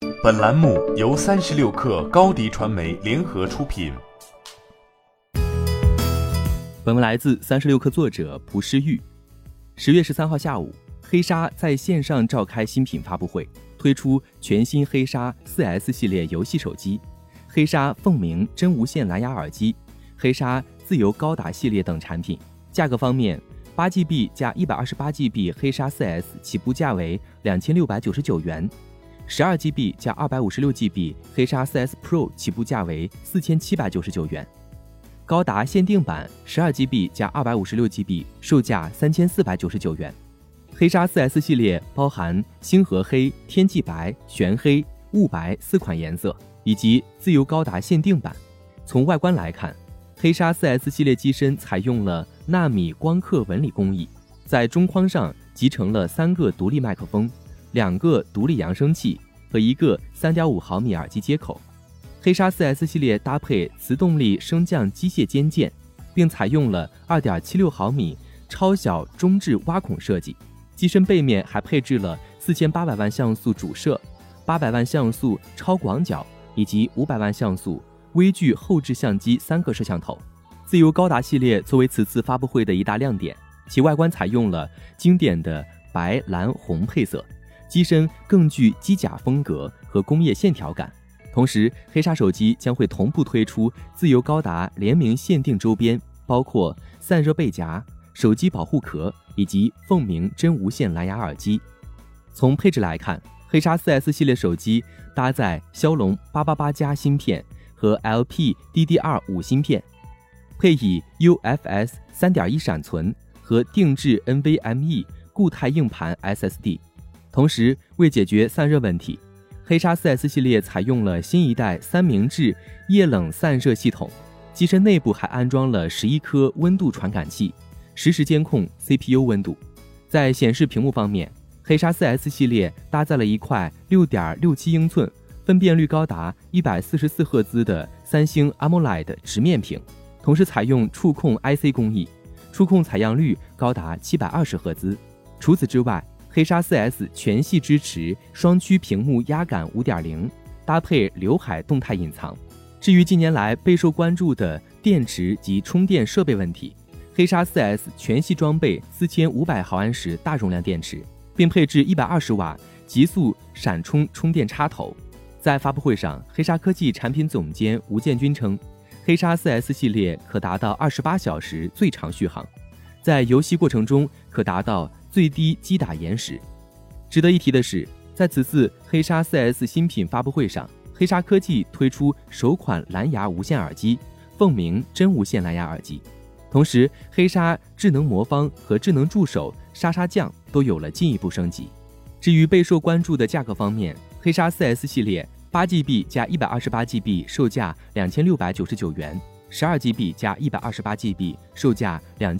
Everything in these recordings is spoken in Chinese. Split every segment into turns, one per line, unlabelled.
本栏目由36氪高迪传媒联合出品。
本文来自36氪作者蒲诗玉。10月13号下午，黑鲨在线上召开新品发布会，推出全新黑鲨 4S 系列游戏手机、黑鲨凤鸣真无线蓝牙耳机、黑鲨自由高达系列等产品。价格方面，8GB 加 128GB 黑鲨 4S 起步价为2699元，12GB 加 256GB 黑鲨 4S Pro 起步价为4799元。高达限定版 12GB 加 256GB 售价3499元。黑鲨 4S 系列包含星河黑、天际白、玄黑、雾白4款颜色，以及自由高达限定版。从外观来看，黑鲨 4S 系列机身采用了纳米光刻纹理工艺，在中框上集成了3个独立麦克风、2个独立扬声器和1个 3.5 毫米耳机接口。黑鲨 4S 系列搭配磁动力升降机械肩键，并采用了 2.76 毫米超小中置挖孔设计。机身背面还配置了4800万像素主摄、800万像素超广角以及500万像素微距后置相机3个摄像头。自由高达系列作为此次发布会的一大亮点，其外观采用了经典的白蓝红配色，机身更具机甲风格和工业线条感。同时，黑鲨手机将会同步推出自由高达联名限定周边，包括散热背夹、手机保护壳以及凤鸣真无线蓝牙耳机。从配置来看，黑鲨 4S 系列手机搭载骁龙888+芯片和 LPDDR5 芯片，配以 UFS 3.1 闪存和定制 NVMe 固态硬盘 SSD。 同时，为解决散热问题，黑鲨 4S 系列采用了新一代三明治液冷散热系统，机身内部还安装了11颗温度传感器，实时监控 CPU 温度。在显示屏幕方面，黑鲨 4S 系列搭载了一块 6.67 英寸、分辨率高达144赫兹的三星 AMOLED 直面屏，同时采用触控 IC 工艺，触控采样率高达720赫兹。除此之外，黑鲨 4S 全系支持双曲屏幕压感 5.0， 搭配刘海动态隐藏。至于近年来备受关注的电池及充电设备问题，黑鲨 4S 全系装备4500毫安时大容量电池，并配置120瓦极速闪充充电插头。在发布会上，黑鲨科技产品总监吴建军称，黑鲨 4S 系列可达到28小时最长续航，在游戏过程中可达到最低击打延时。值得一提的是，在此次黑鲨 4S 新品发布会上，黑鲨科技推出首款蓝牙无线耳机凤鸣真无线蓝牙耳机。同时，黑鲨智能魔方和智能助手沙沙酱都有了进一步升级。至于备受关注的价格方面，黑鲨 4S 系列 8GB 加 128GB 售价2699元，12GB 加 128GB 售价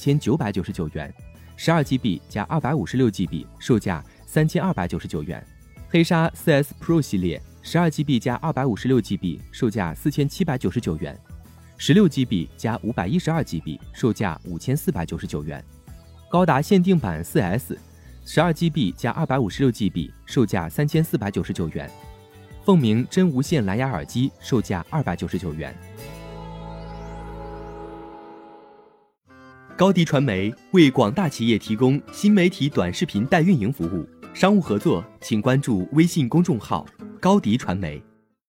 2999元，12GB 加 256GB 售价3299元。黑鲨 4S Pro 系列 12GB 加 256GB 售价4799元，16GB 加 512GB 售价5499元。高达限定版 4S 12GB 加 256GB 售价3499元。凤鸣真无线蓝牙耳机售价299元。高迪传媒为广大企业提供新媒体短视频代运营服务，商务合作请关注微信公众号高迪传媒。